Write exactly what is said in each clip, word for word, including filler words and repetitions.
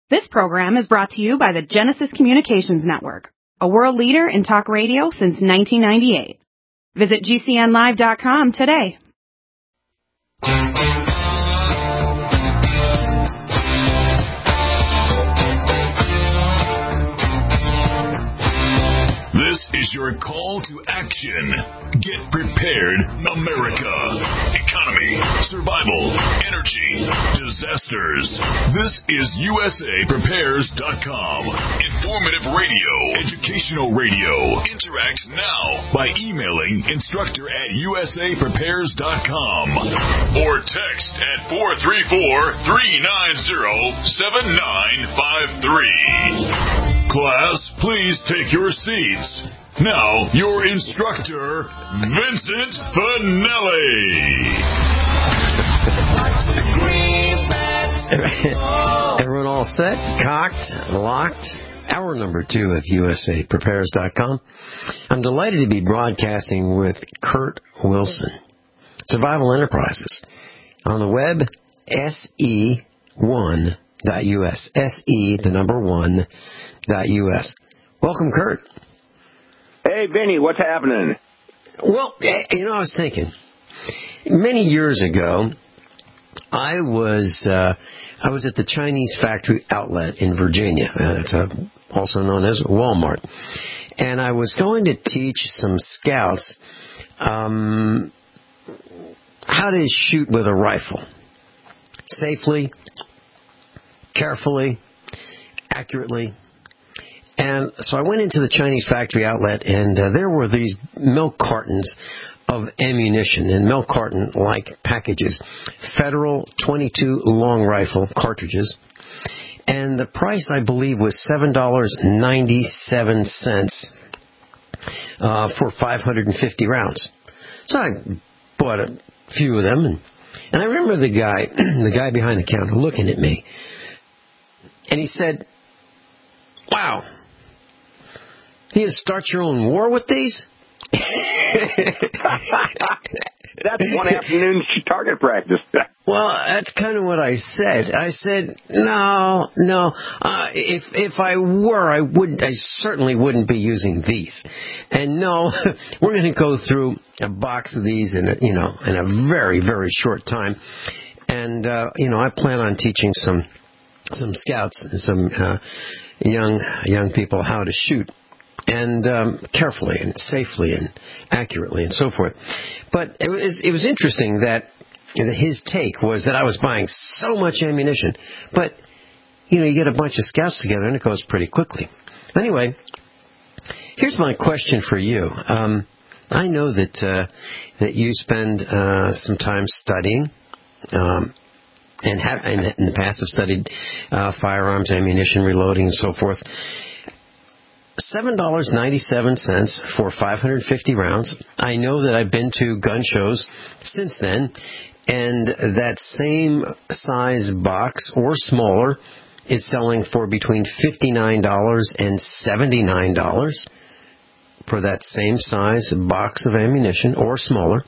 This program is brought to you by the Genesis Communications Network, a world leader in talk radio since nineteen ninety-eight. Visit G C N live dot com today. This is your call to action. Get prepared, America. Economy, survival, energy, disasters. This is U S A Prepares dot com. Informative radio, educational radio. Interact now by emailing instructor at U S A Prepares dot com or text at four three four, three nine zero, seven nine five three. Class, please take your seats. Now, your instructor, Vincent Finelli. Everyone all set, cocked, locked? Hour number two of U S A Prepares dot com. I'm delighted to be broadcasting with Kurt Wilson, Survival Enterprises. On the web, S E one dot U S. S E, the number one, dot U S. Welcome, Kurt. Hey, Vinny, what's happening? Well, you know, I was thinking, many years ago, I was uh, I was at the Chinese Factory Outlet in Virginia. Uh, it's uh, also known as Walmart. And I was going to teach some scouts um, how to shoot with a rifle. Safely, carefully, accurately. And so I went into the Chinese Factory Outlet, and uh, there were these milk cartons of ammunition in milk carton-like packages, Federal twenty-two long rifle cartridges, and the price, I believe, was seven dollars and ninety-seven cents uh, for five hundred fifty rounds. So I bought a few of them, and, and I remember the guy, the guy behind the counter looking at me, and he said, "Wow, you gonna start your own war with these?" That's one afternoon target practice. Well, that's kind of what I said. I said, no, no. Uh, if if I were, I wouldn't. I certainly wouldn't be using these. And no, we're going to go through a box of these in a, you know in a very very short time. And uh, you know, I plan on teaching some some scouts, some uh, young young people how to shoot. And um, carefully and safely and accurately and so forth. But it was, it was interesting that his take was that I was buying so much ammunition. But, you know, you get a bunch of scouts together and it goes pretty quickly. Anyway, here's my question for you. Um, I know that uh, that you spend uh, some time studying um, and, have, and in the past have studied uh, firearms, ammunition, reloading, and so forth. seven dollars and ninety-seven cents for five hundred fifty rounds. I know that I've been to gun shows since then, and that same size box or smaller is selling for between fifty-nine dollars and seventy-nine dollars for that same size box of ammunition or smaller.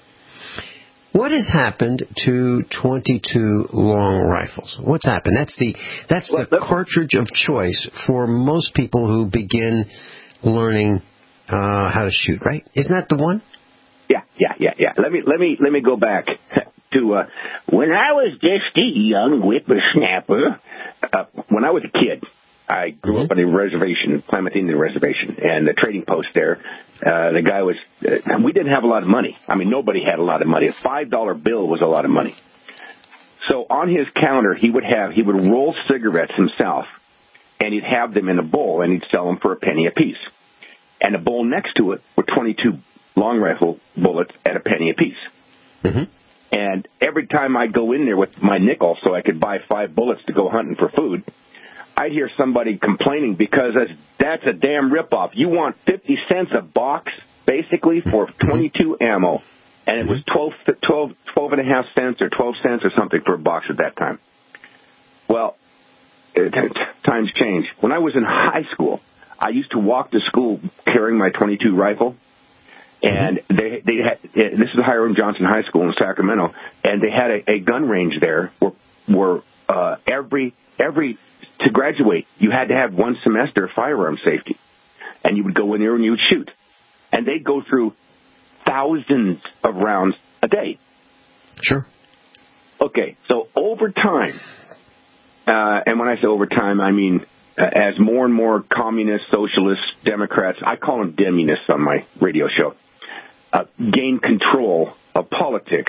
What has happened to twenty-two long rifles? What's happened? That's the that's the cartridge of choice for most people who begin learning uh, how to shoot, right? Isn't that the one? Yeah, yeah, yeah, yeah. Let me let me let me go back to uh, when I was just a young whippersnapper. Uh, when I was a kid, I grew mm-hmm. up on a reservation, Klamath Indian Reservation, and the trading post there. Uh, the guy was, uh, we didn't have a lot of money. I mean, nobody had a lot of money. A five dollar bill was a lot of money. So on his counter, he would have, he would roll cigarettes himself, and he'd have them in a bowl, and he'd sell them for a penny apiece. And a bowl next to it were twenty-two long rifle bullets at a penny apiece. Mm-hmm. And every time I'd go in there with my nickel so I could buy five bullets to go hunting for food, I'd hear somebody complaining because that's, that's a damn ripoff. You want fifty cents a box, basically, for twenty-two ammo. And it was twelve, twelve, twelve and a half cents or twelve cents or something for a box at that time. Well, it, times change. When I was in high school, I used to walk to school carrying my twenty-two rifle. And they they had, this is Hiram Johnson High School in Sacramento, and they had a, a gun range there where, where uh, every every to graduate, you had to have one semester of firearm safety. And you would go in there and you would shoot. And they'd go through thousands of rounds a day. Sure. Okay, so over time, uh, and when I say over time, I mean uh, as more and more communists, socialists, Democrats, I call them Demunists on my radio show, uh, gain control of politics,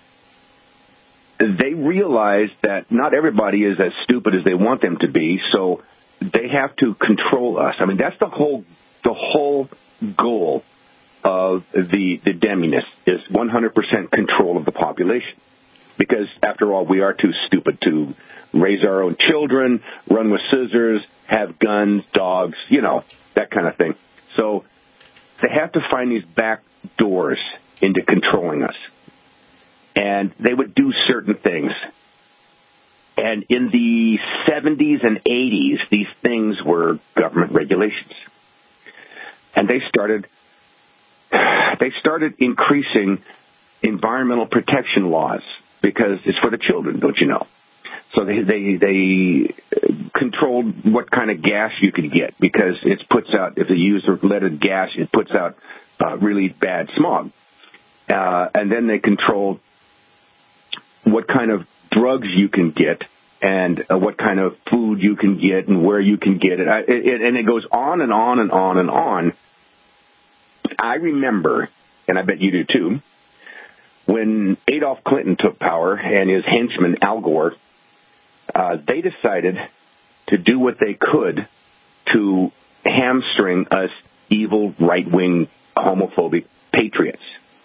they realize that not everybody is as stupid as they want them to be, so they have to control us. I mean, that's the whole the whole goal of the, the Demunists is one hundred percent control of the population. Because, after all, we are too stupid to raise our own children, run with scissors, have guns, dogs, you know, that kind of thing. So they have to find these back doors into controlling us. And they would do certain things. And in the seventies and eighties, these things were government regulations. And they started, they started increasing environmental protection laws. Because it's for the children, don't you know? So they they they controlled what kind of gas you could get because it puts out, if they use leaded gas, it puts out uh, really bad smog. Uh, and then they controlled what kind of drugs you can get and uh, what kind of food you can get and where you can get it. I, it. And it goes on and on and on and on. I remember, and I bet you do too, when Adolf Clinton took power and his henchman, Al Gore, uh, they decided to do what they could to hamstring us evil, right-wing, homophobic patriots.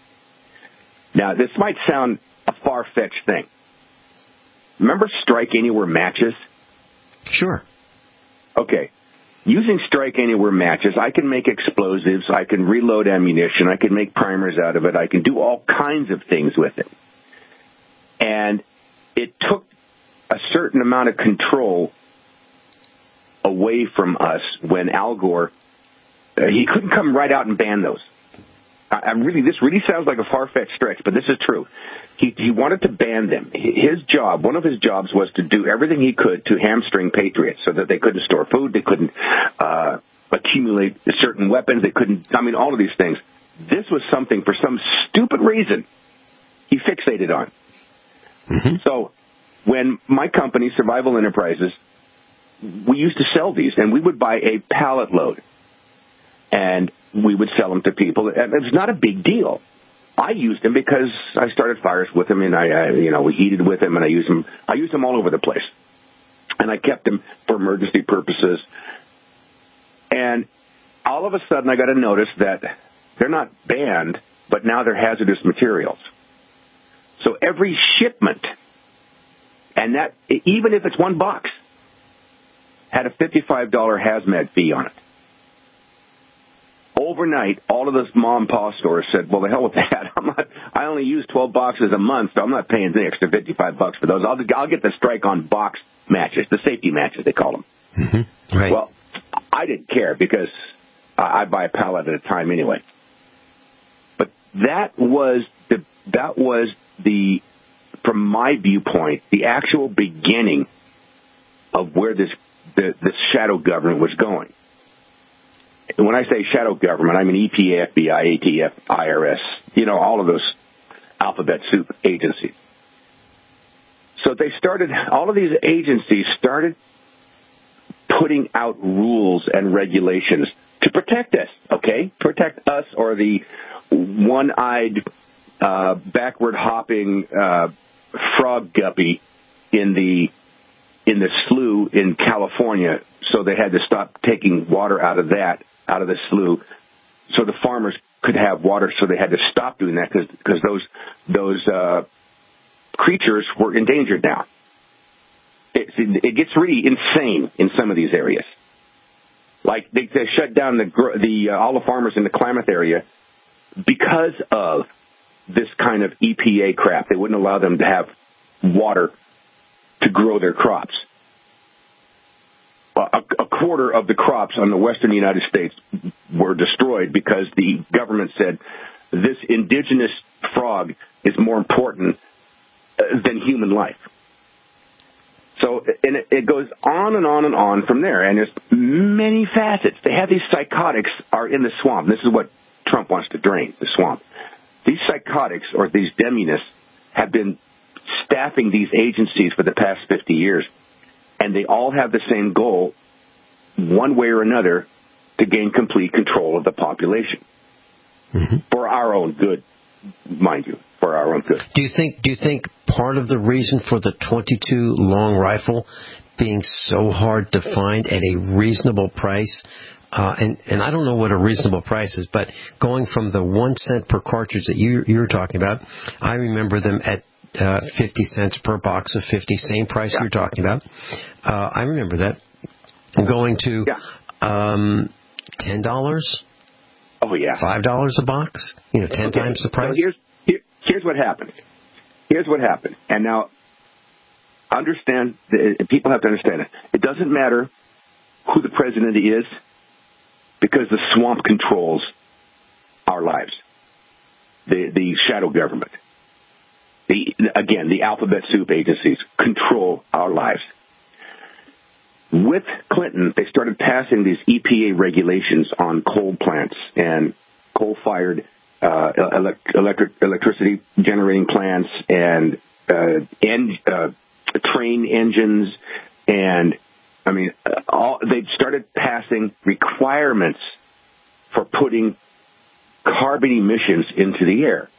Now, this might sound a far-fetched thing. Remember Strike Anywhere matches? Sure. Okay. Using Strike Anywhere matches, I can make explosives, I can reload ammunition, I can make primers out of it, I can do all kinds of things with it. And it took a certain amount of control away from us when Al Gore, uh, he couldn't come right out and ban those. I, I'm really, this really sounds like a far-fetched stretch, but this is true. He, he wanted to ban them. His job, one of his jobs was to do everything he could to hamstring patriots so that they couldn't store food, they couldn't uh, accumulate certain weapons, they couldn't, I mean, all of these things. This was something, for some stupid reason, he fixated on. Mm-hmm. So when my company, Survival Enterprises, we used to sell these, and we would buy a pallet load, and we would sell them to people. It was not a big deal. I used them because I started fires with them, and I, I, you know, we heated with them, and I used them. I used them all over the place, and I kept them for emergency purposes. And all of a sudden, I got a notice that they're not banned, but now they're hazardous materials. So every shipment, and that even if it's one box, had a fifty-five dollars hazmat fee on it. Overnight, all of those mom and pop stores said, well, the hell with that. I'm not, I only use twelve boxes a month, so I'm not paying the extra fifty-five bucks for those. I'll, I'll get the strike on box matches, the safety matches, they call them. Mm-hmm. Right. Well, I didn't care because I buy a pallet at a time anyway. But that was the, that was the, from my viewpoint, the actual beginning of where this, the, this shadow government was going. When I say shadow government, I mean E P A, F B I, A T F, I R S, you know, all of those alphabet soup agencies. So they started, all of these agencies started putting out rules and regulations to protect us, okay? Protect us or the one-eyed, uh, backward-hopping uh, frog guppy in the in the slough in California, so they had to stop taking water out of that, out of the slough, so the farmers could have water, so they had to stop doing that because those those uh, creatures were endangered now. It, it gets really insane in some of these areas. Like they, they shut down the the uh, all the farmers in the Klamath area because of this kind of E P A crap. They wouldn't allow them to have water to grow their crops. A, a quarter of the crops on the western United States were destroyed because the government said this indigenous frog is more important than human life. So, and it, it goes on and on and on from there, and there's many facets. They have these psychotics are in the swamp. This is what Trump wants to drain, the swamp. These psychotics, or these demunists, have been staffing these agencies for the past fifty years, and they all have the same goal, one way or another, to gain complete control of the population. Mm-hmm. For our own good, mind you, for our own good. Do you think? Do you think part of the reason for the twenty-two long rifle being so hard to find at a reasonable price, uh, and and I don't know what a reasonable price is, but going from the one cent per cartridge that you you were talking about, I remember them at uh, fifty cents per box of fifty, same price yeah. you're talking about. Uh, I remember that. Going to yeah. um, ten dollars. Oh, yeah. Five dollars a box? You know, ten okay. times the price? So here's, here, here's what happened. Here's what happened. And now, understand, the, people have to understand it. It doesn't matter who the president is, because the swamp controls our lives. The, the shadow government. The, again, the alphabet soup agencies control our lives. With Clinton, they started passing these E P A regulations on coal plants and coal-fired uh, elect- electric electricity generating plants and uh, en- uh, train engines, and I mean, all, they started passing requirements for putting carbon emissions into the air.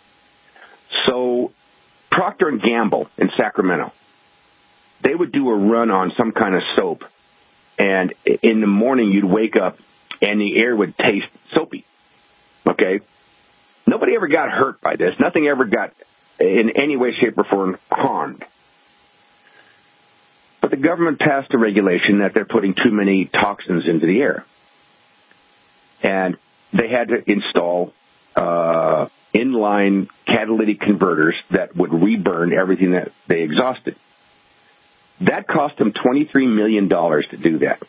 So Procter and Gamble in Sacramento, they would do a run on some kind of soap. And in the morning, you'd wake up, and the air would taste soapy, okay? Nobody ever got hurt by this. Nothing ever got, in any way, shape, or form, harmed. But the government passed a regulation that they're putting too many toxins into the air. And they had to install uh, inline catalytic converters that would reburn everything that they exhausted. That cost them twenty-three million dollars to do that.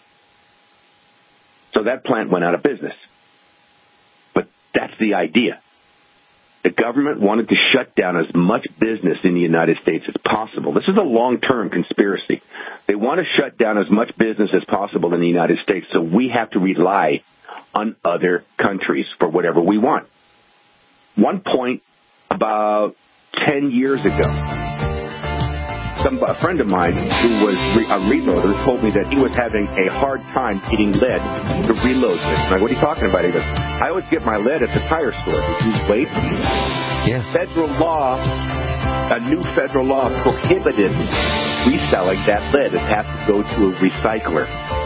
So that plant went out of business. But that's the idea. The government wanted to shut down as much business in the United States as possible. This is a long-term conspiracy. They want to shut down as much business as possible in the United States, so we have to rely on other countries for whatever we want. One point, about ten years ago, Some, a friend of mine who was re- a reloader told me that he was having a hard time getting lead to reload with. I'm like, what are you talking about? He goes, I always get my lead at the tire store. Did you wait? Yeah. Federal law, a new federal law prohibited reselling that lead. It has to go to a recycler.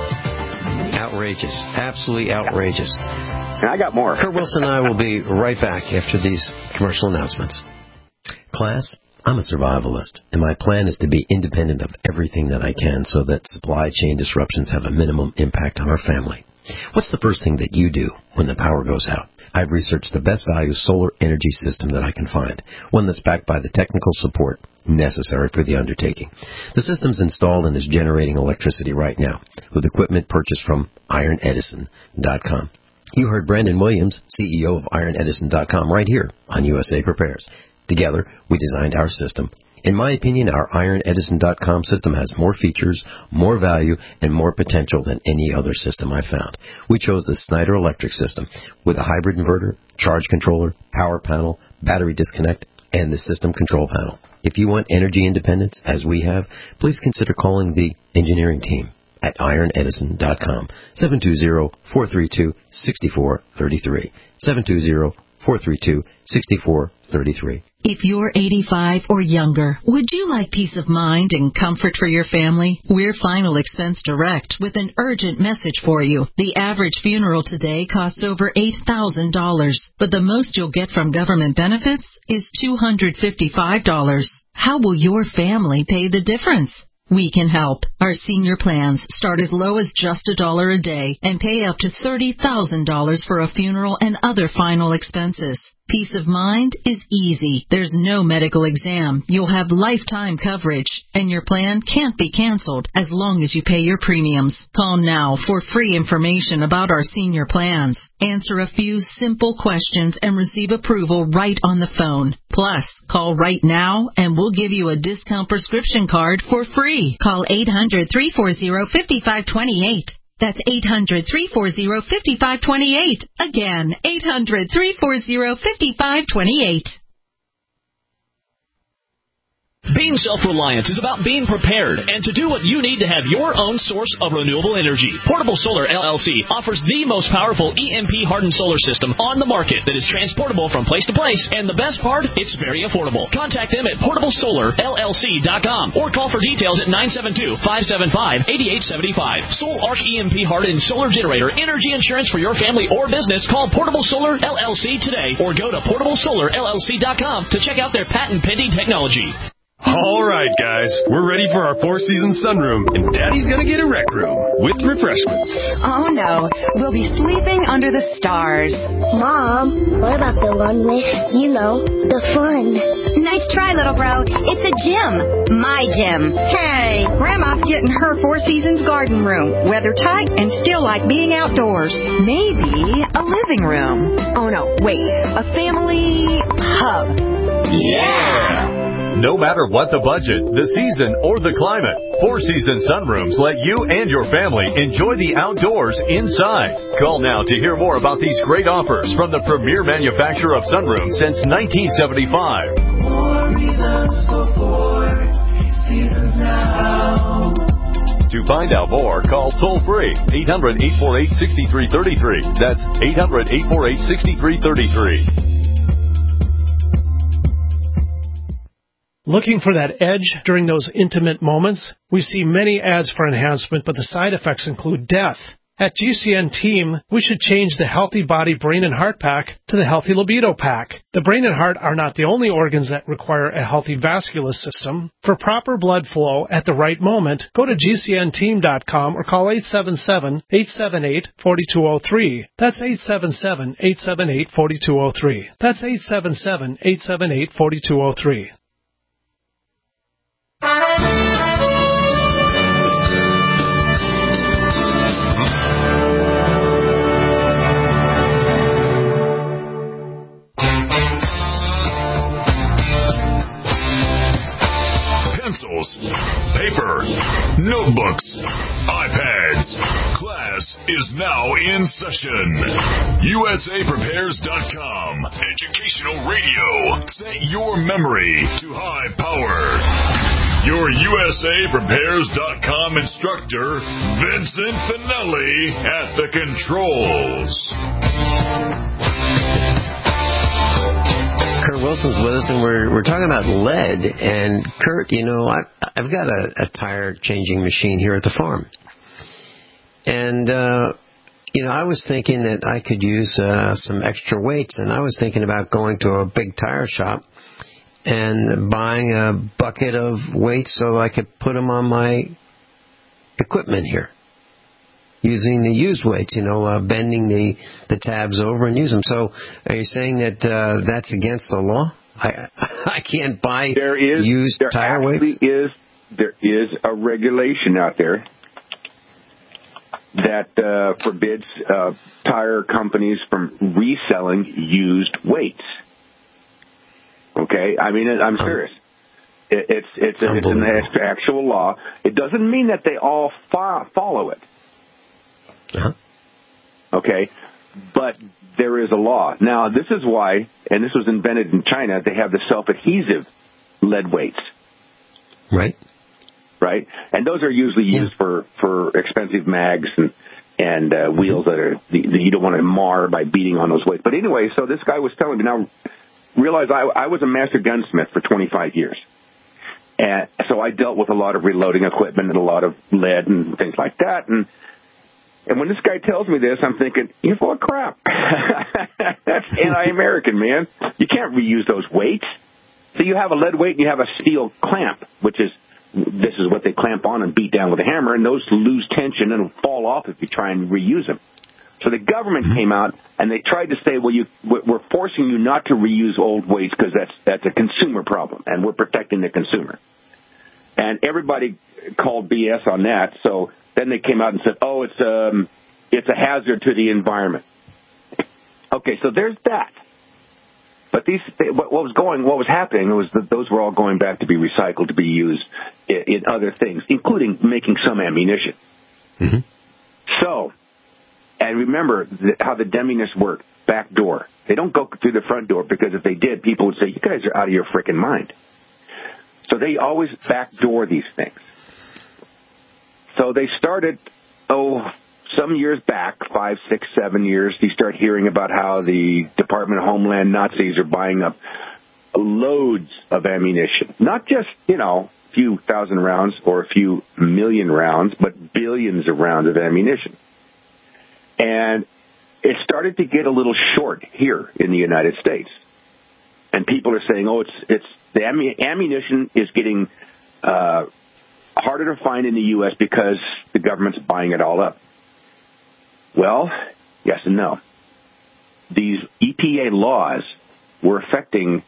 Outrageous. Absolutely outrageous. Yeah. And I got more. Kurt Wilson and I will be right back after these commercial announcements. Class, I'm a survivalist, and my plan is to be independent of everything that I can so that supply chain disruptions have a minimum impact on our family. What's the first thing that you do when the power goes out? I've researched the best value solar energy system that I can find, one that's backed by the technical support necessary for the undertaking. The system's installed and is generating electricity right now with equipment purchased from iron edison dot com. You heard Brandon Williams, C E O of iron edison dot com, right here on U S A Prepares. Together, we designed our system. In my opinion, our iron edison dot com system has more features, more value, and more potential than any other system I've found. We chose the Snyder Electric system with a hybrid inverter, charge controller, power panel, battery disconnect, and the system control panel. If you want energy independence, as we have, please consider calling the engineering team at iron edison dot com, seven two zero, four three two, six four three three, seven two zero, four three two, six four three three. If you're eighty-five or younger, would you like peace of mind and comfort for your family? We're Final Expense Direct with an urgent message for you. The average funeral today costs over eight thousand dollars, but the most you'll get from government benefits is two hundred fifty-five dollars. How will your family pay the difference? We can help. Our senior plans start as low as just a dollar a day and pay up to thirty thousand dollars for a funeral and other final expenses. Peace of mind is easy. There's no medical exam. You'll have lifetime coverage, and your plan can't be canceled as long as you pay your premiums. Call now for free information about our senior plans. Answer a few simple questions and receive approval right on the phone. Plus, call right now and we'll give you a discount prescription card for free. Call eight hundred, three four zero, five five two eight. That's eight hundred, three four zero, five five two eight. Again, eight hundred, three four zero, five five two eight. Being self-reliant is about being prepared and to do what you need to have your own source of renewable energy. Portable Solar L L C offers the most powerful E M P-hardened solar system on the market that is transportable from place to place, and the best part, it's very affordable. Contact them at portable solar L L C dot com or call for details at nine seven two, five seven five, eight eight seven five. Soul Arc E M P-hardened solar generator energy insurance for your family or business. Call Portable Solar L L C today or go to portable solar L L C dot com to check out their patent-pending technology. All right, guys, we're ready for our four-season sunroom, and Daddy's gonna get a rec room with refreshments. Oh, no. We'll be sleeping under the stars. Mom, what about the one with, you know, the fun? Nice try, little bro. It's a gym. My gym. Hey, Grandma's getting her Four Seasons garden room. Weather tight and still like being outdoors. Maybe a living room. Oh, no, wait. A family hub. Yeah! No matter what the budget, the season, or the climate, Four Seasons Sunrooms let you and your family enjoy the outdoors inside. Call now to hear more about these great offers from the premier manufacturer of sunrooms since nineteen seventy-five. Four reasons for Four Seasons now. To find out more, call toll-free eight hundred, eight four eight, six three three three. That's eight hundred, eight four eight, six three three three. Looking for that edge during those intimate moments? We see many ads for enhancement, but the side effects include death. At G C N Team, we should change the Healthy Body Brain and Heart Pack to the Healthy Libido Pack. The brain and heart are not the only organs that require a healthy vascular system. For proper blood flow at the right moment, go to G C N team dot com or call eight seven seven, eight seven eight, four two zero three. That's eight seven seven, eight seven eight, four two zero three. That's eight seven seven, eight seven eight, four two zero three. Pencils, paper, notebooks, iPads. Class is now in session. U S A Prepares dot com. Educational radio. Set your memory to high power. Your U S A Prepares dot com instructor, Vincent Finelli, at the controls. Kurt Wilson's with us, and we're we're talking about lead. And Kurt, you know, I, I've got a, a tire changing machine here at the farm, and uh, you know, I was thinking that I could use uh, some extra weights, and I was thinking about going to a big tire shop and buying a bucket of weights so I could put them on my equipment here. Using the used weights, you know, uh, bending the, the tabs over and use them. So, are you saying that uh, that's against the law? I I can't buy there is, used there tire weights? Is, there is a regulation out there that uh, forbids uh, tire companies from reselling used weights. Okay? I mean, I'm serious. It, it's it's, it's an actual law. It doesn't mean that they all fo- follow it. Uh-huh. Okay, but there is a law. Now, this is why, and this was invented in China, they have the self-adhesive lead weights. Right. Right? And those are usually used yeah. for, for expensive mags and, and uh, wheels that are that you don't want to mar by beating on those weights. But anyway, so this guy was telling me, now, realize I, I was a master gunsmith for twenty-five years. And so I dealt with a lot of reloading equipment and a lot of lead and things like that. And And when this guy tells me this, I'm thinking, you're full of crap. That's anti-American, man. You can't reuse those weights. So you have a lead weight and you have a steel clamp, which is, this is what they clamp on and beat down with a hammer, and those lose tension and fall off if you try and reuse them. So the government came out and they tried to say, well, you, we're forcing you not to reuse old waste because that's that's a consumer problem, and we're protecting the consumer. And everybody called B S on that. So then they came out and said, oh, it's um, it's a hazard to the environment. Okay, so there's that. But these, what was going, what was happening was that those were all going back to be recycled, to be used in, in other things, including making some ammunition. Mm-hmm. So, and remember the, how the deminists work, back door. They don't go through the front door, because if they did, people would say, you guys are out of your frickin' mind. So they always backdoor these things. So they started, oh, some years back, five, six, seven years, you start hearing about how the Department of Homeland Nazis are buying up loads of ammunition. Not just, you know, a few thousand rounds or a few million rounds, but billions of rounds of ammunition. And it started to get a little short here in the United States. And people are saying, oh, it's it's the ammunition is getting uh, harder to find in the U S because the government's buying it all up. Well, yes and no. These E P A laws were affecting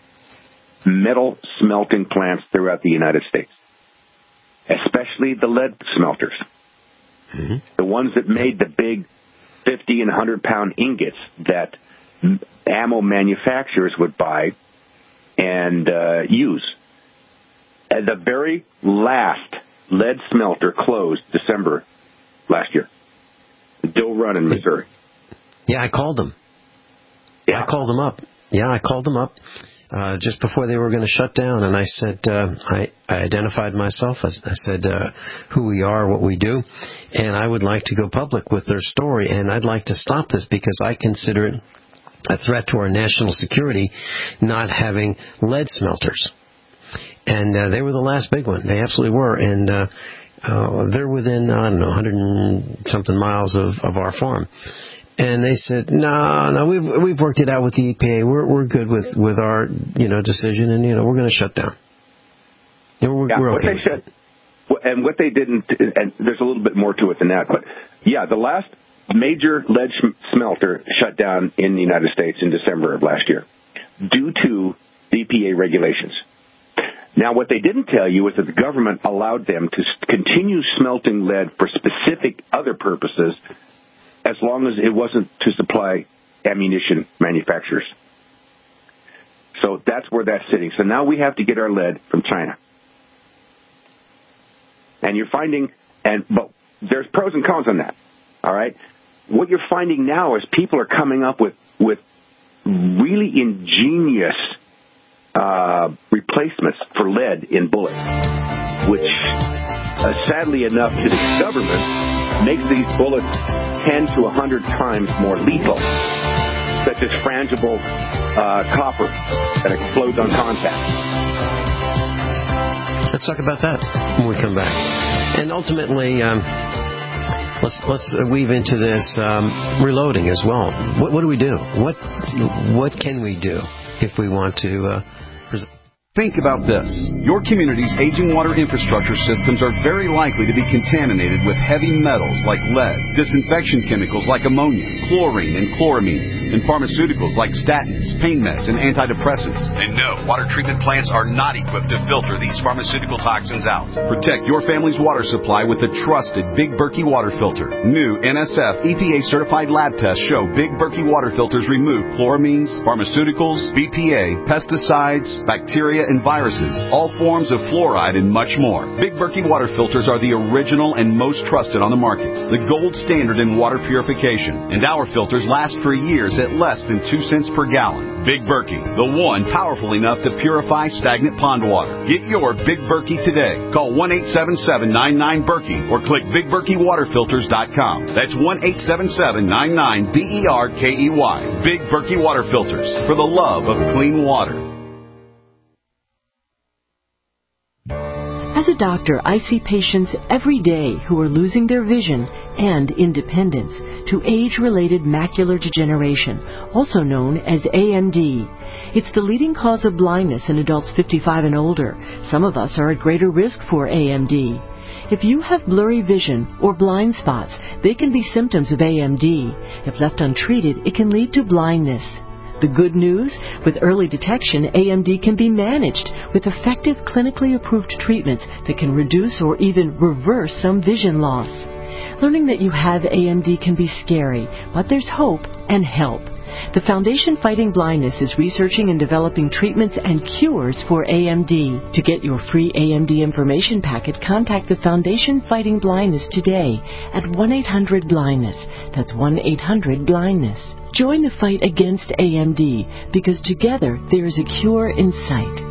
metal smelting plants throughout the United States, especially the lead smelters, mm-hmm. the ones that made the big fifty and one hundred pound ingots that ammo manufacturers would buy and uh, use. And the very last lead smelter closed December last year. Dill Run in Missouri. Yeah, I called them. Yeah. I called them up. Yeah, I called them up uh, just before they were going to shut down, and I said, uh, I, I identified myself. I, I said uh, who we are, what we do, and I would like to go public with their story, and I'd like to stop this because I consider it a threat to our national security not having lead smelters. And uh, they were the last big one. They absolutely were, and uh, Uh, they're within, I don't know, one hundred and something miles of, of our farm. And they said, no, no, we've we've worked it out with the E P A. We're we're good with, with our, you know, decision, and, you know, we're going to shut down. And we're, yeah, we're what okay. They said, and what they didn't, and there's a little bit more to it than that, but, yeah, the last major lead smelter shut down in the United States in December of last year due to the E P A regulations. Now, what they didn't tell you is that the government allowed them to continue smelting lead for specific other purposes as long as it wasn't to supply ammunition manufacturers. So that's where that's sitting. So now we have to get our lead from China. And you're finding, and but there's pros and cons on that, all right? What you're finding now is people are coming up with, with really ingenious Uh, replacements for lead in bullets, which, uh, sadly enough to the government, makes these bullets ten to one hundred times more lethal, such as frangible uh, copper that explodes on contact. Let's talk about that when we come back. And ultimately, um, let's let's weave into this um, reloading as well. What, what do we do? What what can we do if we want to uh, Think about this. Your community's aging water infrastructure systems are very likely to be contaminated with heavy metals like lead, disinfection chemicals like ammonia, chlorine and chloramines, and pharmaceuticals like statins, pain meds, and antidepressants. And no, water treatment plants are not equipped to filter these pharmaceutical toxins out. Protect your family's water supply with the trusted Big Berkey water filter. New N S F E P A-certified lab tests show Big Berkey water filters remove chloramines, pharmaceuticals, B P A, pesticides, bacteria, and viruses, all forms of fluoride, and much more. Big Berkey water filters are the original and most trusted on the market, the gold standard in water purification, and our filters last for years at less than two cents per gallon. Big Berkey, the one powerful enough to purify stagnant pond water. Get your Big Berkey today. Call one eight seven seven, nine nine, Berkey or click big berkey water filters dot com. That's one eight seven seven, nine nine, B E R K E Y. Big Berkey water filters, for the love of clean water. As a doctor, I see patients every day who are losing their vision and independence to age-related macular degeneration, also known as A M D. It's the leading cause of blindness in adults fifty-five and older. Some of us are at greater risk for A M D. If you have blurry vision or blind spots, they can be symptoms of A M D. If left untreated, it can lead to blindness. The good news? With early detection, A M D can be managed with effective clinically approved treatments that can reduce or even reverse some vision loss. Learning that you have A M D can be scary, but there's hope and help. The Foundation Fighting Blindness is researching and developing treatments and cures for A M D. To get your free A M D information packet, contact the Foundation Fighting Blindness today at one eight hundred blindness. That's one eight hundred blindness. Join the fight against A M D, because together there is a cure in sight.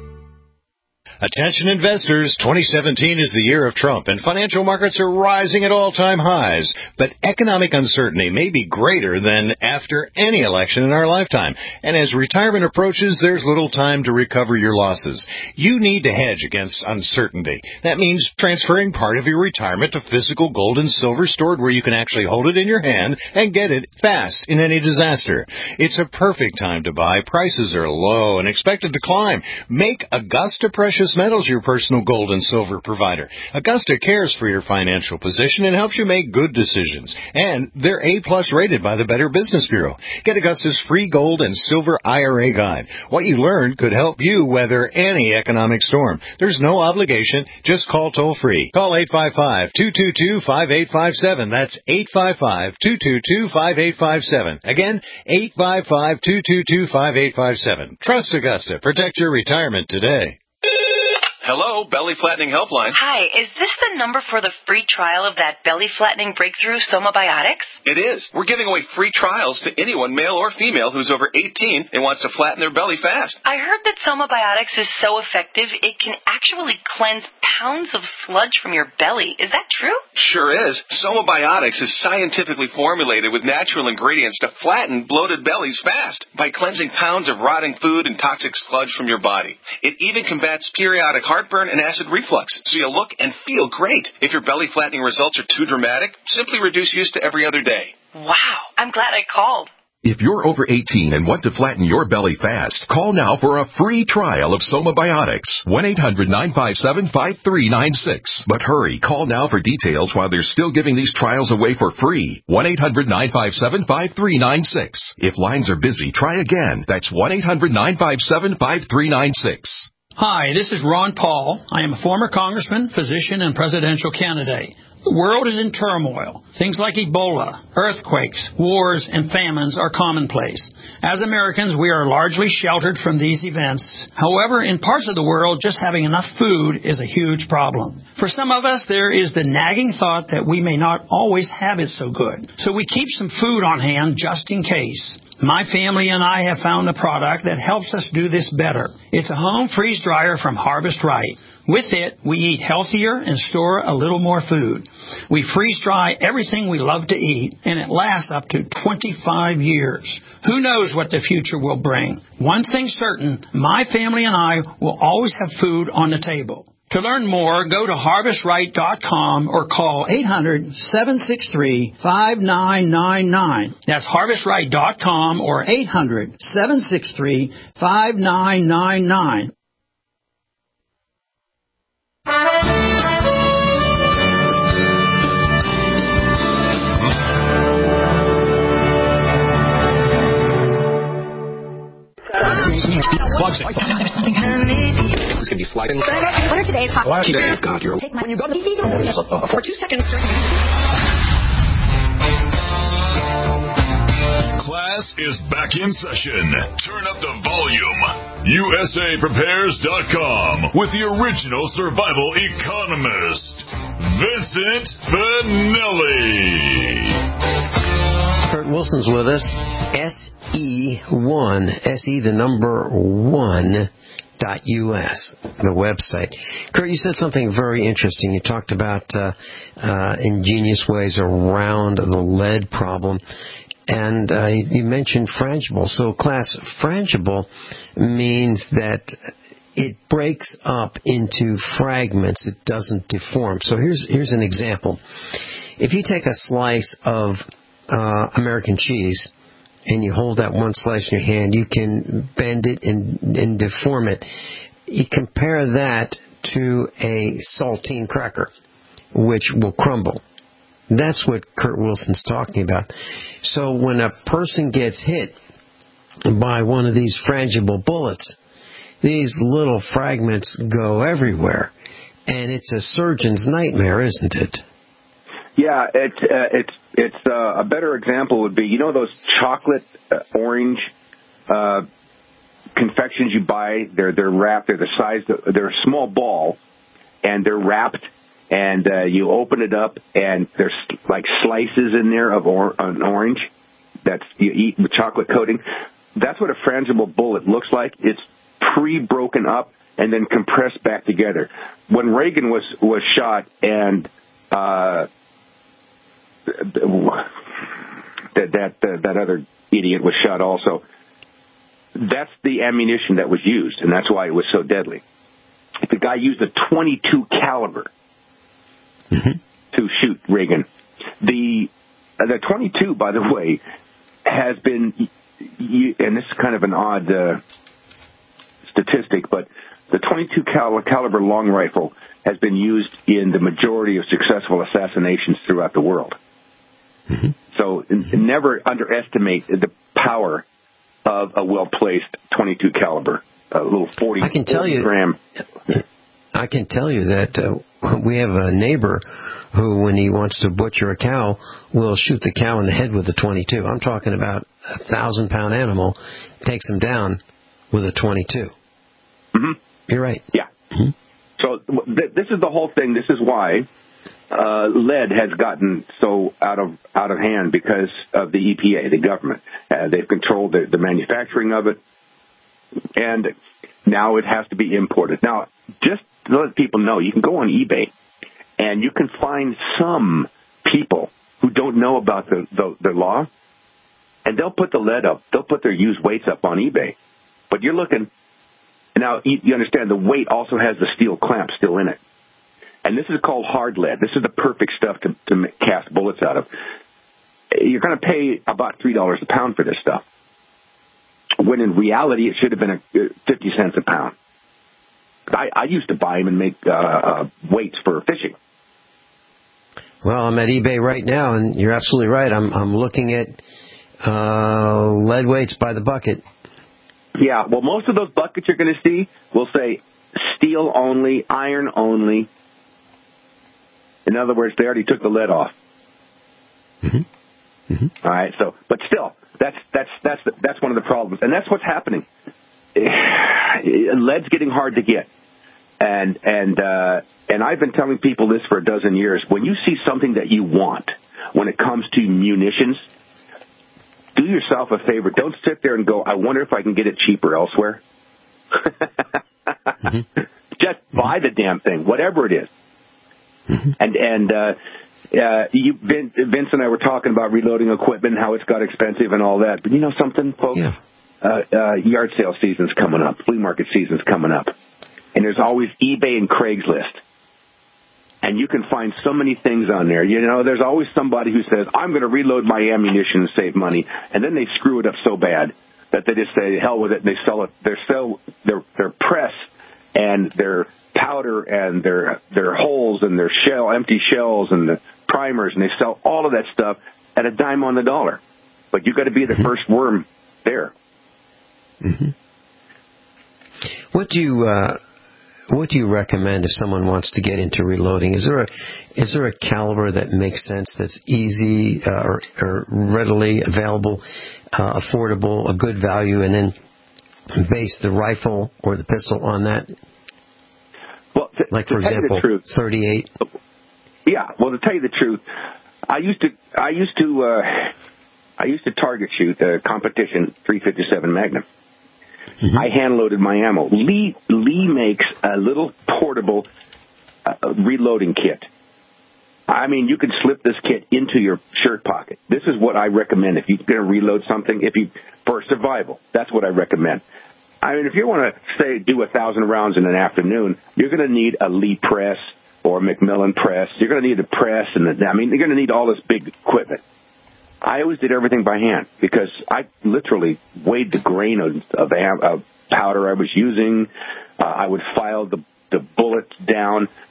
Attention investors, twenty seventeen is the year of Trump, and financial markets are rising at all-time highs. But economic uncertainty may be greater than after any election in our lifetime. And as retirement approaches, there's little time to recover your losses. You need to hedge against uncertainty. That means transferring part of your retirement to physical gold and silver stored where you can actually hold it in your hand and get it fast in any disaster. It's a perfect time to buy. Prices are low and expected to climb. Make Augusta Precious Metals your personal gold and silver provider. Augusta cares for your financial position and helps you make good decisions. And they're A-plus rated by the Better Business Bureau. Get Augusta's free gold and silver I R A guide. What you learn could help you weather any economic storm. There's no obligation. Just call toll-free. Call eight five five, two two two, five eight five seven. That's eight five five, two two two, five eight five seven. Again, eight five five, two two two, five eight five seven. Trust Augusta. Protect your retirement today. Hello, Belly Flattening Helpline. Hi, is this the number for the free trial of that belly flattening breakthrough, Somabiotics? It is. We're giving away free trials to anyone, male or female, who's over eighteen and wants to flatten their belly fast. I heard that Somabiotics is so effective it can actually cleanse pounds of sludge from your belly. Is that true? Sure is. Somabiotics is scientifically formulated with natural ingredients to flatten bloated bellies fast by cleansing pounds of rotting food and toxic sludge from your body. It even combats periodic heartburn and acid reflux, so you look and feel great. If your belly flattening results are too dramatic, simply reduce use to every other day. Wow, I'm glad I called. If you're over eighteen and want to flatten your belly fast, call now for a free trial of Somabiotics. one eight hundred, nine five seven, five three nine six. But hurry, call now for details while they're still giving these trials away for free. one eight hundred, nine five seven, five three nine six. If lines are busy, try again. That's one eight hundred, nine five seven, five three nine six. Hi, this is Ron Paul. I am a former congressman, physician, and presidential candidate. The world is in turmoil. Things like Ebola, earthquakes, wars, and famines are commonplace. As Americans, we are largely sheltered from these events. However, in parts of the world, just having enough food is a huge problem. For some of us, there is the nagging thought that we may not always have it so good. So we keep some food on hand just in case. My family and I have found a product that helps us do this better. It's a home freeze dryer from Harvest Right. With it, we eat healthier and store a little more food. We freeze dry everything we love to eat, and it lasts up to twenty-five years. Who knows what the future will bring? One thing's certain, my family and I will always have food on the table. To learn more, go to harvest right dot com or call eight hundred, seven six three, five nine nine nine. That's harvest right dot com or eight hundred, seven six three, five nine nine nine. This could be sliding. What are today's hot? Why today? God, you're. Take my. When you go to the for two seconds. Class is back in session. Turn up the volume. U S A prepares dot com with the original survival economist, Vincent Finelli. Kurt Wilson's with us. S E one, S E the number one, dot U S, the website. Kurt, you said something very interesting. You talked about uh, uh, ingenious ways around the lead problem. And uh, you mentioned frangible. So, class, frangible means that it breaks up into fragments. It doesn't deform. So here's here's an example. If you take a slice of uh, American cheese and you hold that one slice in your hand, you can bend it and, and deform it. You compare that to a saltine cracker. which will crumble. That's what Kurt Wilson's talking about. So when a person gets hit by one of these frangible bullets, these little fragments go everywhere. And it's a surgeon's nightmare, isn't it? Yeah, it's uh, it's it's uh, a better example would be, you know, those chocolate uh, orange uh, confections you buy. They're they're wrapped. They're the size. They're a small ball, and they're wrapped. And uh, you open it up, and there's like slices in there of or- an orange. That's you eat with chocolate coating. That's what a frangible bullet looks like. It's pre-broken up and then compressed back together. When Reagan was was shot, and uh, that that uh, that other idiot was shot also, that's the ammunition that was used, and that's why it was so deadly. The guy used a twenty-two caliber mm-hmm. to shoot Reagan. The uh, the twenty-two, by the way, has been, and this is kind of an odd uh, statistic, but the twenty-two cal- caliber long rifle has been used in the majority of successful assassinations throughout the world. Mm-hmm. So mm-hmm. never underestimate the power of a well-placed twenty-two caliber, a little forty, I can tell you, gram. I can tell you that uh, we have a neighbor who, when he wants to butcher a cow, will shoot the cow in the head with a twenty-two. I'm talking about a thousand-pound animal, takes him down with a twenty-two. Mm-hmm. You're right. Yeah. Mm-hmm. So th- this is the whole thing. This is why uh, lead has gotten so out of out of hand, because of the E P A, the government. Uh, they've controlled the, the manufacturing of it, and now it has to be imported. Now, just to let people know, you can go on eBay, and you can find some people who don't know about the, the, the law, and they'll put the lead up. They'll put their used weights up on eBay. But you're looking... Now, you understand the weight also has the steel clamp still in it. And this is called hard lead. This is the perfect stuff to, to cast bullets out of. You're going to pay about three dollars a pound for this stuff, when in reality it should have been a, fifty cents a pound. I, I used to buy them and make uh, uh, weights for fishing. Well, I'm at eBay right now, and you're absolutely right. I'm, I'm looking at uh, lead weights by the bucket. Yeah, well, most of those buckets you're going to see will say steel only, iron only. In other words, they already took the lead off. Mm-hmm. Mm-hmm. All right, so, but still, that's that's that's that's one of the problems, and that's what's happening. Lead's getting hard to get, and and uh, and I've been telling people this for a dozen years. When you see something that you want, when it comes to munitions, do yourself a favor. Don't sit there and go, I wonder if I can get it cheaper elsewhere. mm-hmm. Just buy the damn thing, whatever it is. Mm-hmm. And and uh, uh, you, Vince, Vince and I were talking about reloading equipment, how it's got expensive and all that. But you know something, folks? Yeah. Uh, uh, yard sale season's coming up. Flea market season's coming up. And there's always eBay and Craigslist. And you can find so many things on there. You know, there's always somebody who says, I'm going to reload my ammunition and save money. And then they screw it up so bad that they just say, hell with it, and they sell it. Their sell, their their press and their powder and their their holes and their shell, empty shells and the primers, and they sell all of that stuff at a dime on the dollar. But you got to be the first worm there. Mm-hmm. What do you uh, what do you recommend if someone wants to get into reloading? Is there a is there a caliber that makes sense, that's easy uh, or, or readily available, uh, affordable, a good value, and then base the rifle or the pistol on that? Well, to, like to for tell example, you the truth, thirty-eight. Yeah, well, to tell you the truth, I used to I used to uh, I used to target shoot a competition three fifty-seven Magnum. Mm-hmm. I hand-loaded my ammo. Lee Lee makes a little portable uh, reloading kit. I mean, you can slip this kit into your shirt pocket. This is what I recommend if you're going to reload something. If you for survival, that's what I recommend. I mean, if you want to say do a thousand rounds in an afternoon, you're going to need a Lee press or a Macmillan press. You're going to need a press, and the, I mean, you're going to need all this big equipment. I always did everything by hand because I literally weighed the grain of, of, of powder I was using. Uh, I would file the, the bullets down.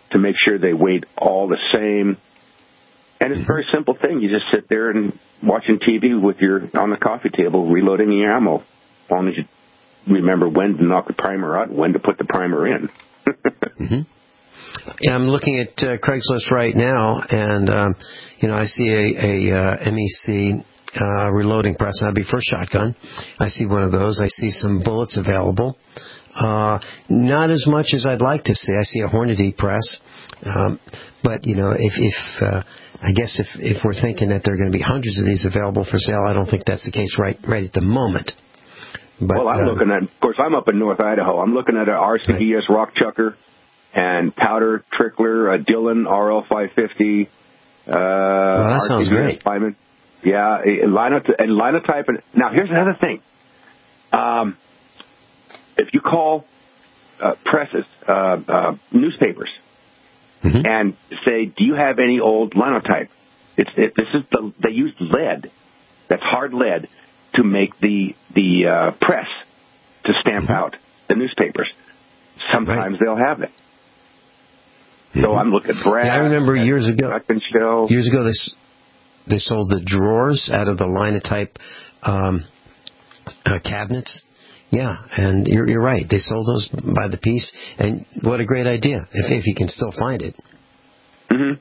to make sure they weighed all the same. And it's a very simple thing. You just sit there and watching T V with your on the coffee table, reloading your ammo. As long as you remember when to knock the primer out and when to put the primer in. mm-hmm. Yeah, I'm looking at uh, Craigslist right now, and um, you know I see a, a uh, M E C uh, reloading press. That'd be for a shotgun. I see one of those. I see some bullets available. Uh, not as much as I'd like to see. I see a Hornady press, um, but you know, if, if uh, I guess if if we're thinking that there are going to be hundreds of these available for sale, I don't think that's the case right right at the moment. But, well, I'm uh, looking at, of course, I'm up in North Idaho. I'm looking at an R C D S right. Rock Chucker and Powder Trickler, a Dillon R L five fifty. Uh, well, that sounds great. Lyman. Yeah, linotype. And linotype. And now, here's another thing. Um, if you call uh, presses, uh, uh, newspapers, mm-hmm. and say, "Do you have any old linotype?" It's it, this is the they use lead. That's hard lead to make the the uh, press to stamp mm-hmm. out the newspapers. Sometimes right. they'll have it. Mm-hmm. So I'm looking at brass. Yeah, I remember years ago. Shell. Years ago, they they sold the drawers out of the linotype um, uh, cabinets. Yeah, and you're you're right. They sold those by the piece, and what a great idea if if you can still find it. Mm-hmm.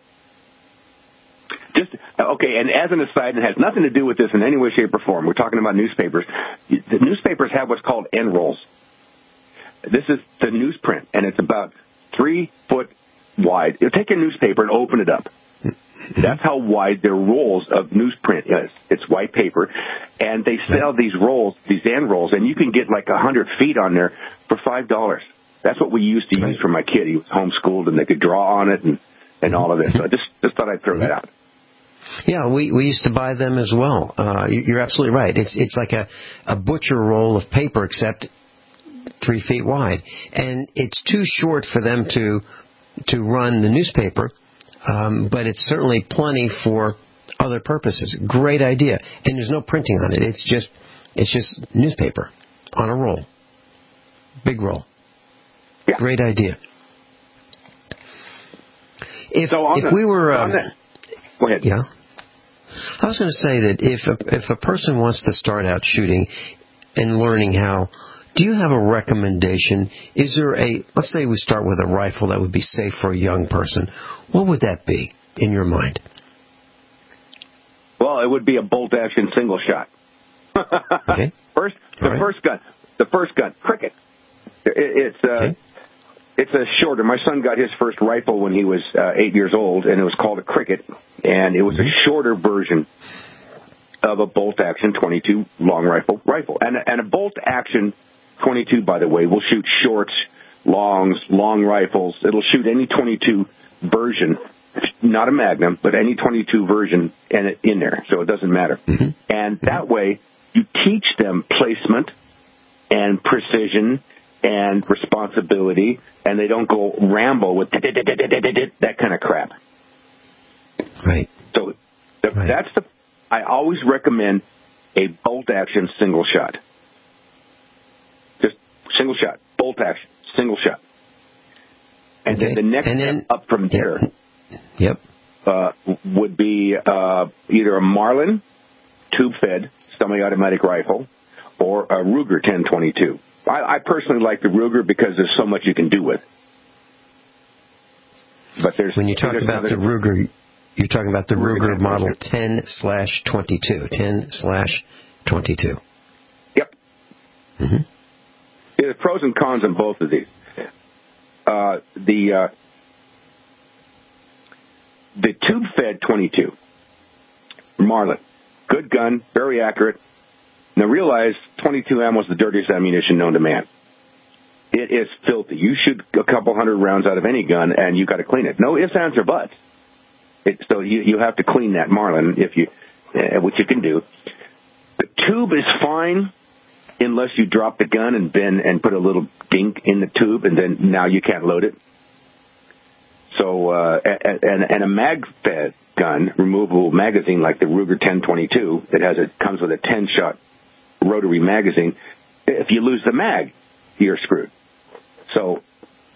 Just okay. And as an aside, and it has nothing to do with this in any way, shape, or form. We're talking about newspapers. The newspapers have what's called end rolls. This is the newsprint, and it's about three foot wide. You take a newspaper and open it up. That's how wide their rolls of newsprint is. It's white paper, and they sell these rolls, these end rolls, and you can get like a hundred feet on there for five dollars. That's what we used to use for my kid. He was homeschooled, and they could draw on it and, and all of this. So I just just thought I'd throw that out. Yeah, we we used to buy them as well. Uh, you're absolutely right. It's it's like a a butcher roll of paper, except three feet wide, and it's too short for them to to run the newspaper. Um, but it's certainly plenty for other purposes. Great idea, and there's no printing on it. It's just it's just newspaper on a roll, big roll. Yeah. Great idea. If so if the, we were, um, the, go ahead. Yeah, I was going to say that if a, if a person wants to start out shooting and learning how. Do you have a recommendation? Is there a, let's say we start with a rifle that would be safe for a young person. What would that be in your mind? Well, it would be a bolt-action single shot. Okay. First, the right. first gun, the first gun, Cricket. It, it's uh, okay. It's a shorter. My son got his first rifle when he was uh, eight years old, and it was called a Cricket, and it was mm-hmm. a shorter version of a bolt-action twenty-two long rifle rifle, and and a bolt-action twenty-two, by the way, will shoot shorts, longs, long rifles. It'll shoot any twenty-two version, not a Magnum, but any twenty-two version in, in there, so it doesn't matter. Mm-hmm. And that way, you teach them placement and precision and responsibility, and they don't go ramble with that kind of crap. Right. So the, right. that's the. I always recommend a bolt-action single shot. Single shot, bolt action, single shot. And okay. then the next and then, step up from there yep. uh, would be uh, either a Marlin tube-fed semi-automatic rifle or a Ruger ten twenty-two. I, I personally like the Ruger because there's so much you can do with. But there's when you talk about the Ruger, you're talking about the Ruger, Ruger model ten slash twenty-two, ten slash twenty-two. Yep. Mm-hmm. There's pros and cons on both of these. Uh, the uh, the tube-fed twenty-two, Marlin, good gun, very accurate. Now realize twenty-two ammo is the dirtiest ammunition known to man. It is filthy. You shoot a couple hundred rounds out of any gun, and you got to clean it. No ifs, ands, or buts. It, so you you have to clean that Marlin if you, uh, which you can do. The tube is fine. Unless you drop the gun and then and put a little dink in the tube, and then now you can't load it. So, uh, and, and a mag-fed gun, removable magazine like the Ruger ten twenty-two, that has a comes with a ten-shot rotary magazine. If you lose the mag, you're screwed. So,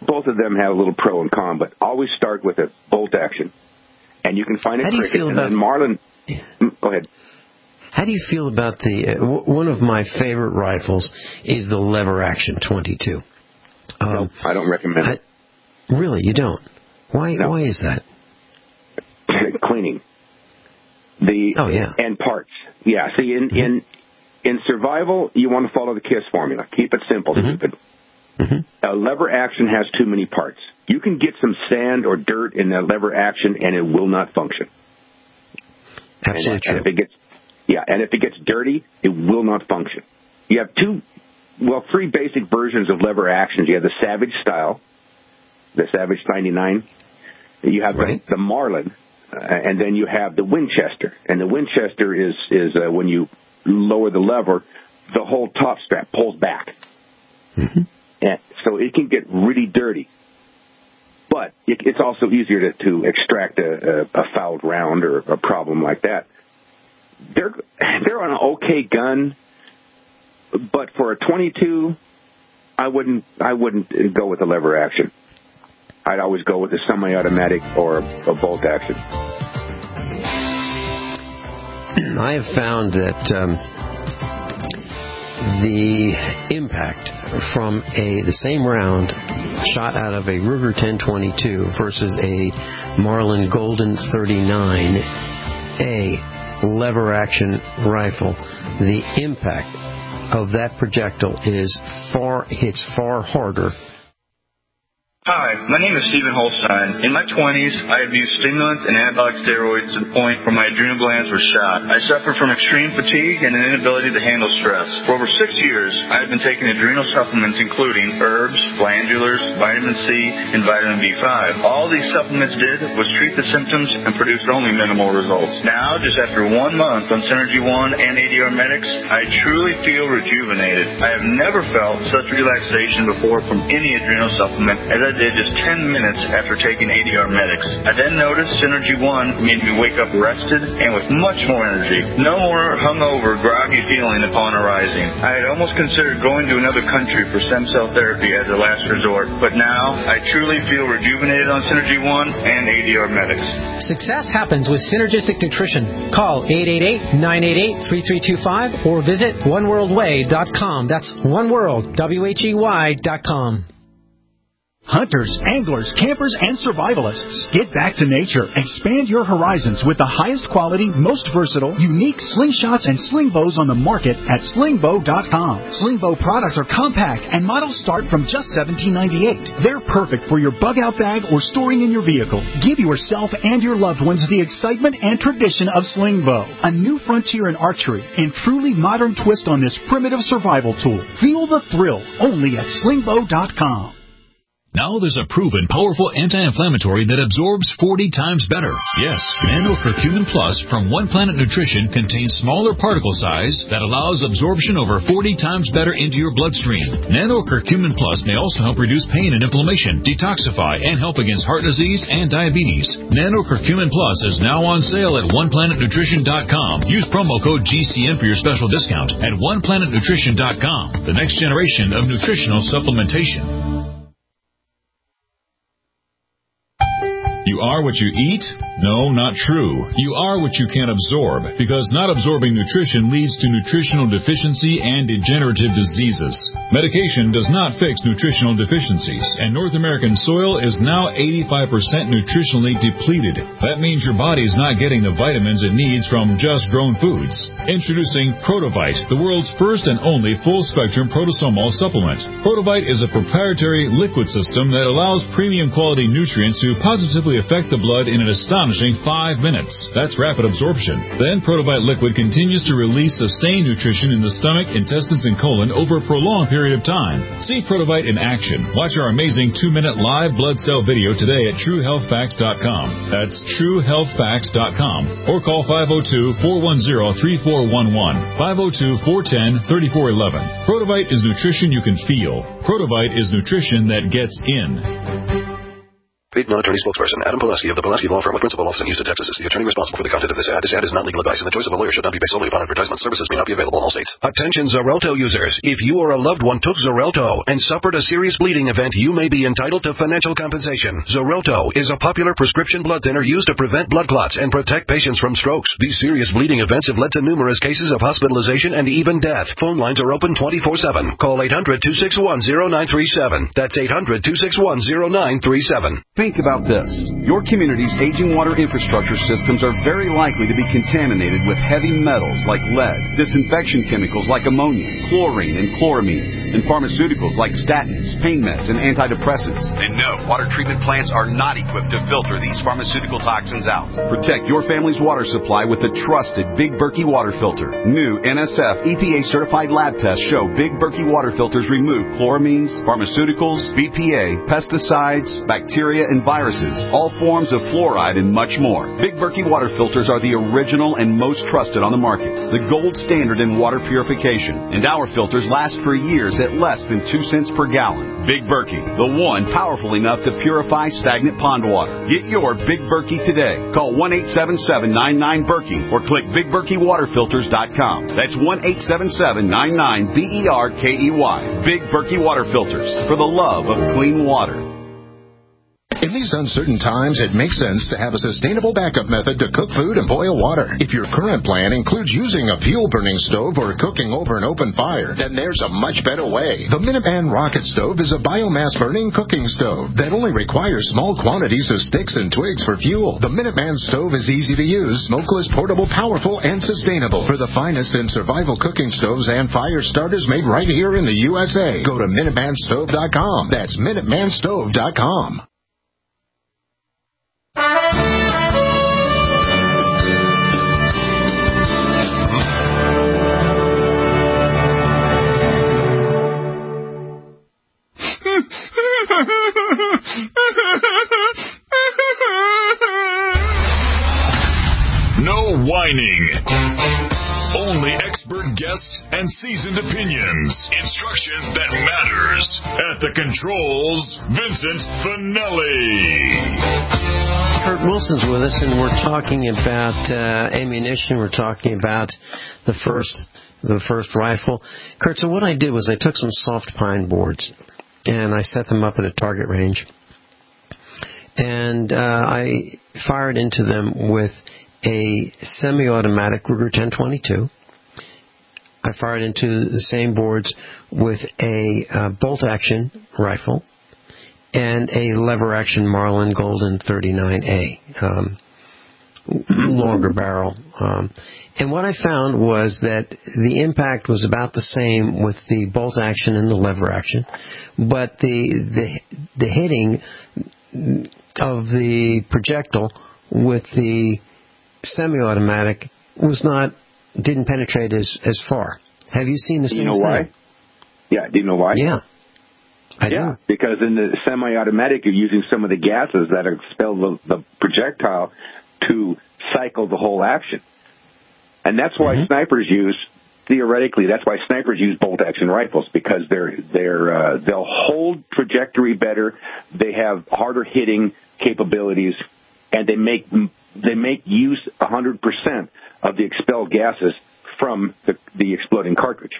both of them have a little pro and con, but always start with a bolt action. And you can find it. How do you feel about Marlin? Go ahead. How do you feel about the, uh, w- one of my favorite rifles is the lever action twenty-two. Um, no, I don't recommend I, it. Really, you don't? Why, no. why is that? Cleaning. The, oh, yeah. And parts. Yeah, see, in, mm-hmm. in, in survival, you want to follow the KISS formula. Keep it simple, mm-hmm. stupid. Mm-hmm. A lever action has too many parts. You can get some sand or dirt in that lever action, and it will not function. Absolutely and, true. And if it gets, yeah, and if it gets dirty, it will not function. You have two, well, three basic versions of lever actions. You have the Savage style, the Savage ninety-nine. You have right. the, the Marlin, uh, and then you have the Winchester. And the Winchester is is uh, when you lower the lever, the whole top strap pulls back. Mm-hmm. And so it can get really dirty. But it, it's also easier to, to extract a, a, a fouled round or a problem like that. They're they're an okay gun, but for a twenty-two, I wouldn't I wouldn't go with the lever action. I'd always go with a semi-automatic or a bolt action. I have found that um, the impact from a the same round shot out of a Ruger ten twenty-two versus a Marlin Golden thirty-nine A lever action rifle, the impact of that projectile is far hits far harder. Hi, my name is Stephen Holstein. In my twenties, I abused stimulants and anabolic steroids to the point where my adrenal glands were shot. I suffered from extreme fatigue and an inability to handle stress. For over six years, I have been taking adrenal supplements including herbs, glandulars, vitamin C, and vitamin B five. All these supplements did was treat the symptoms and produced only minimal results. Now, just after one month on Synergy One and A D R Medics, I truly feel rejuvenated. I have never felt such relaxation before from any adrenal supplement as I did just ten minutes after taking A D R Medics. I then noticed Synergy One made me wake up rested and with much more energy. No more hungover, groggy feeling upon arising. I had almost considered going to another country for stem cell therapy as a last resort, but now I truly feel rejuvenated on Synergy One and A D R Medics. Success happens with synergistic nutrition. Call eight eight eight, nine eight eight, three three two five or visit one world way dot com. That's oneworld, W H E Y dot com. Hunters, anglers, campers, and survivalists. Get back to nature. Expand your horizons with the highest quality, most versatile, unique slingshots and sling bows on the market at sling bow dot com. Sling bow products are compact and models start from just seventeen ninety-eight. They're perfect for your bug-out bag or storing in your vehicle. Give yourself and your loved ones the excitement and tradition of sling bow. A new frontier in archery and truly modern twist on this primitive survival tool. Feel the thrill only at sling bow dot com. Now there's a proven, powerful anti-inflammatory that absorbs forty times better. Yes, Nano Curcumin Plus from One Planet Nutrition contains smaller particle size that allows absorption over forty times better into your bloodstream. Nano Curcumin Plus may also help reduce pain and inflammation, detoxify, and help against heart disease and diabetes. Nano Curcumin Plus is now on sale at one planet nutrition dot com. Use promo code G C N for your special discount at one planet nutrition dot com. The next generation of nutritional supplementation. You are what you eat? No, not true. You are what you can absorb, because not absorbing nutrition leads to nutritional deficiency and degenerative diseases. Medication does not fix nutritional deficiencies, and North American soil is now eighty-five percent nutritionally depleted. That means your body's not getting the vitamins it needs from just grown foods. Introducing Protovite, the world's first and only full-spectrum protosomal supplement. Protovite is a proprietary liquid system that allows premium quality nutrients to positively affect the blood in an astonishing five minutes. That's rapid absorption. Then Protovite liquid continues to release sustained nutrition in the stomach, intestines, and colon over a prolonged period of time. See Protovite in action. Watch our amazing two-minute live blood cell video today at true health facts dot com. That's true health facts dot com. Or call five oh two, four one zero, three four one one, five oh two, four one zero, three four one one. Protovite is nutrition you can feel. Protovite is nutrition that gets in. speak, non-attorney spokesperson. Adam Pulaski of the Pulaski Law Firm with principal office in Houston, Texas is the attorney responsible for the content of this ad. This ad is not legal advice, and the choice of a lawyer should not be based solely upon advertisement. Services may not be available in all states. Attention Xarelto users. If you or a loved one took Xarelto and suffered a serious bleeding event, you may be entitled to financial compensation. Xarelto is a popular prescription blood thinner used to prevent blood clots and protect patients from strokes. These serious bleeding events have led to numerous cases of hospitalization and even death. Phone lines are open twenty-four seven. Call eight hundred, two six one, zero nine three seven. That's eight hundred, two six one, zero nine three seven. Think about this. Your community's aging water infrastructure systems are very likely to be contaminated with heavy metals like lead, disinfection chemicals like ammonia, chlorine and chloramines, and pharmaceuticals like statins, pain meds, and antidepressants. And no, water treatment plants are not equipped to filter these pharmaceutical toxins out. Protect your family's water supply with the trusted Big Berkey water filter. New N S F E P A certified lab tests show Big Berkey water filters remove chloramines, pharmaceuticals, B P A, pesticides, bacteria, and viruses, all forms of fluoride, and much more. Big Berkey water filters are the original and most trusted on the market, the gold standard in water purification, and our filters last for years at less than two cents per gallon. Big Berkey, the one powerful enough to purify stagnant pond water. Get your Big Berkey today. Call one eight seven seven, nine nine, Berkey or click big berkey water filters dot com. That's one eight seven seven, nine nine, B E R K E Y. Big Berkey water filters, for the love of clean water. In these uncertain times, it makes sense to have a sustainable backup method to cook food and boil water. If your current plan includes using a fuel-burning stove or cooking over an open fire, then there's a much better way. The Minuteman Rocket Stove is a biomass-burning cooking stove that only requires small quantities of sticks and twigs for fuel. The Minuteman Stove is easy to use, smokeless, portable, powerful, and sustainable. For the finest in survival cooking stoves and fire starters made right here in the U S A, go to minuteman stove dot com. That's minuteman stove dot com. No whining. Only expert guests and seasoned opinions. Instruction that matters. At the controls, Vincent Finelli. Kurt Wilson's with us, and we're talking about uh, ammunition. We're talking about the first, the first rifle. Kurt, so what I did was I took some soft pine boards, and I set them up at a target range, and uh, I fired into them with a semi-automatic Ruger ten twenty-two. I fired into the same boards with a uh, bolt-action rifle and a lever-action Marlin Golden thirty-nine A, um, longer barrel. Um, and what I found was that the impact was about the same with the bolt-action and the lever-action, but the the the hitting of the projectile with the semi-automatic was not, didn't penetrate as, as far. Have you seen the same thing? Do you know why? Yeah, do you know why? Yeah, I yeah, do. Because in the semi-automatic, you're using some of the gases that expel the, the projectile to cycle the whole action. And that's why mm-hmm. snipers use, theoretically, that's why snipers use bolt-action rifles, because they're, they're, uh, they'll hold trajectory better, they have harder hitting capabilities, and they make they make use one hundred percent of the expelled gases from the, the exploding cartridge.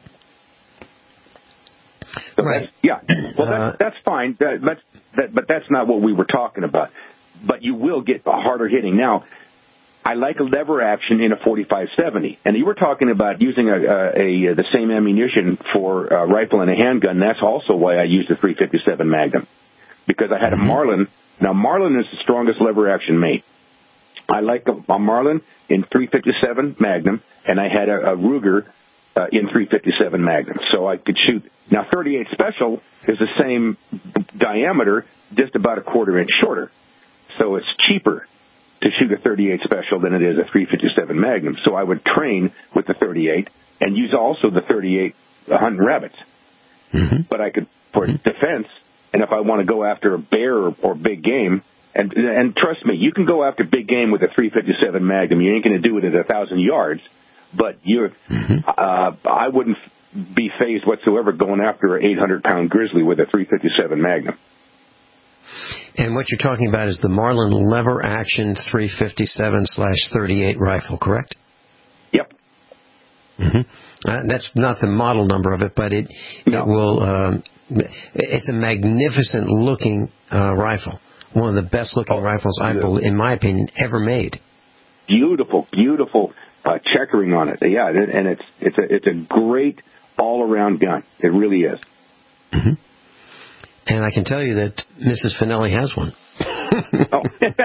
So right. That's, yeah. Well, that's, that's fine. That, that's, that, but that's not what we were talking about. But you will get a harder hitting. Now, I like a lever action in a forty-five seventy. And you were talking about using a, a, a the same ammunition for a rifle and a handgun. That's also why I used the three fifty-seven Magnum, because I had a Marlin. Now, Marlin is the strongest lever action made. I like a, a Marlin in three fifty-seven Magnum, and I had a, a Ruger uh, in three fifty-seven Magnum, so I could shoot. Now, thirty-eight Special is the same diameter, just about a quarter inch shorter, so it's cheaper to shoot a thirty-eight Special than it is a three fifty-seven Magnum. So I would train with the thirty-eight and use also the thirty-eight hunting rabbits. Mm-hmm. But I could, for mm-hmm. defense, and if I want to go after a bear or, or big game, and and trust me, you can go after big game with a three fifty-seven Magnum. You ain't going to do it at a thousand yards, but you're, mm-hmm. uh, I wouldn't be phased whatsoever going after an eight hundred pound grizzly with a three fifty-seven Magnum. And what you're talking about is the Marlin lever action three fifty-seven slash thirty-eight rifle, correct? Yep. Mm-hmm. Uh, that's not the model number of it, but it, no. it will. Um, it's a magnificent looking uh, rifle. One of the best looking oh, rifles, I believe, in my opinion, ever made. Beautiful, beautiful uh, checkering on it. Yeah, and it's it's a it's a great all around gun. It really is. Mm-hmm. And I can tell you that Missus Finelli has one. oh.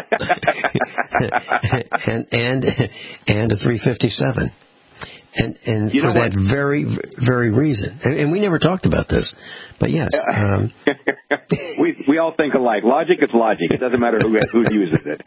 and and and a three fifty-seven. And and you for that what? very very reason. And, and we never talked about this, but yes. Um, we we all think alike. Logic is logic. It doesn't matter who who uses it.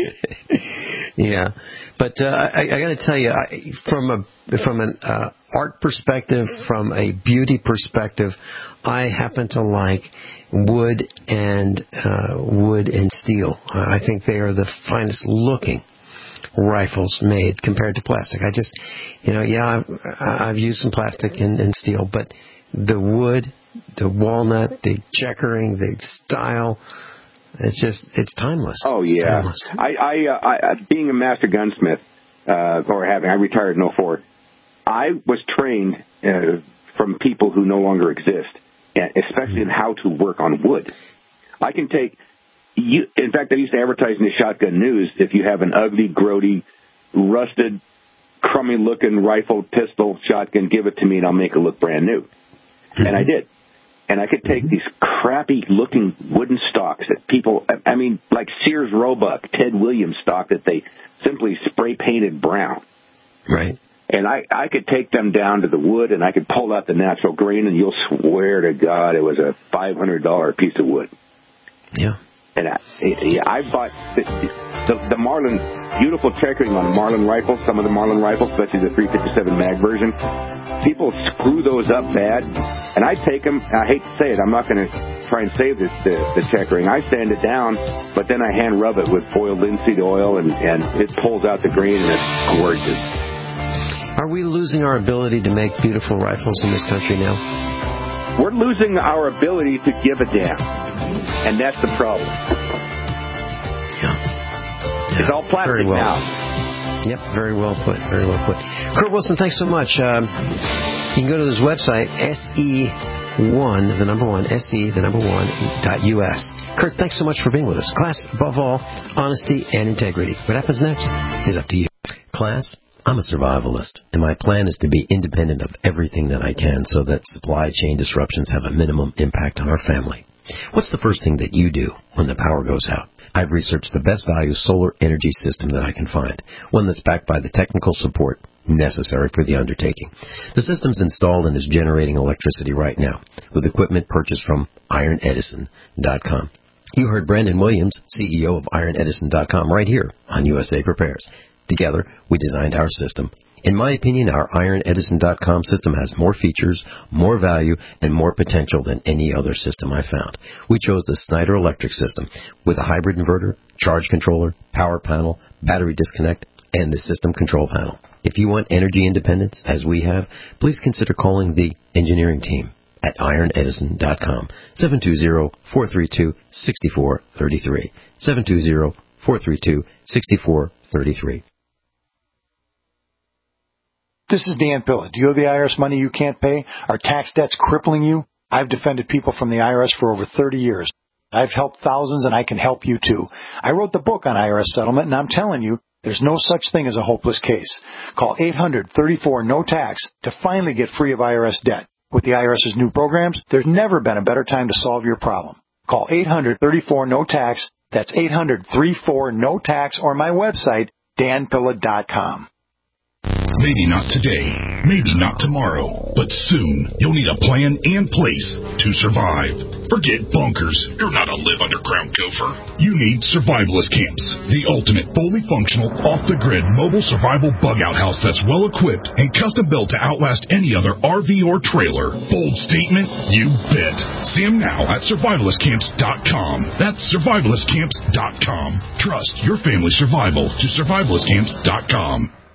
yeah, but uh, I, I got to tell you, I, from a from an uh, art perspective, from a beauty perspective, I happen to like wood and uh, wood and steel. I think they are the finest looking rifles made compared to plastic. I just, you know, yeah, I've, I've used some plastic and, and steel, but the wood, the walnut, the checkering, the style, it's just, it's timeless. Oh, yeah. Timeless. I, I, uh, I, being a master gunsmith, uh, or having, I retired in oh four, I was trained uh, from people who no longer exist, especially in how to work on wood. I can take... You, in fact, I used to advertise in the Shotgun News, if you have an ugly, grody, rusted, crummy-looking rifle, pistol, shotgun, give it to me and I'll make it look brand new. And I did. And I could take these crappy-looking wooden stocks that people, I mean, like Sears Roebuck, Ted Williams stock that they simply spray-painted brown. Right. And I, I could take them down to the wood and I could pull out the natural grain and you'll swear to God it was a five hundred dollars piece of wood. Yeah. And I, I bought the, the, the Marlin, beautiful checkering on Marlin rifles, some of the Marlin rifles, especially the three fifty-seven mag version. People screw those up bad, and I take them, I hate to say it, I'm not going to try and save this, the, the checkering. I sand it down, but then I hand rub it with boiled linseed oil, and, and it pulls out the grain, and it's gorgeous. Are we losing our ability to make beautiful rifles in this country now? We're losing our ability to give a damn. And that's the problem. Yeah. yeah. It's all plastic very well. now. Yep, very well put. Very well put. Kurt Wilson, thanks so much. Um, you can go to his website, S E one, the number one, S E, the number one, dot U S. Kurt, thanks so much for being with us. Class, above all, honesty and integrity. What happens next is up to you. Class, I'm a survivalist, and my plan is to be independent of everything that I can so that supply chain disruptions have a minimum impact on our family. What's the first thing that you do when the power goes out? I've researched the best value solar energy system that I can find, one that's backed by the technical support necessary for the undertaking. The system's installed and is generating electricity right now with equipment purchased from iron edison dot com. You heard Brandon Williams, C E O of iron edison dot com, right here on U S A Prepares. Together, we designed our system. In my opinion, our iron edison dot com system has more features, more value, and more potential than any other system I found. We chose the Snyder Electric system with a hybrid inverter, charge controller, power panel, battery disconnect, and the system control panel. If you want energy independence, as we have, please consider calling the engineering team at iron edison dot com, seven two zero, four three two, six four three three, seven two zero, four three two, six four three three. This is Dan Pilla. Do you owe the I R S money you can't pay? Are tax debts crippling you? I've defended people from the I R S for over thirty years. I've helped thousands, and I can help you too. I wrote the book on I R S settlement, and I'm telling you, there's no such thing as a hopeless case. Call eight hundred, thirty-four, no tax to finally get free of I R S debt. With the IRS's new programs, there's never been a better time to solve your problem. Call eight hundred, thirty-four, no tax. That's eight hundred, thirty-four, no tax, or my website, dan pilla dot com. Maybe not today, maybe not tomorrow, but soon you'll need a plan and place to survive. Forget bunkers. You're not a live underground gopher. You need survivalist camps, the ultimate fully functional, off-the-grid mobile survival bug-out house that's well-equipped and custom-built to outlast any other R V or trailer. Bold statement? You bet. See them now at survivalist camps dot com. That's survivalist camps dot com. Trust your family's survival to survivalist camps dot com.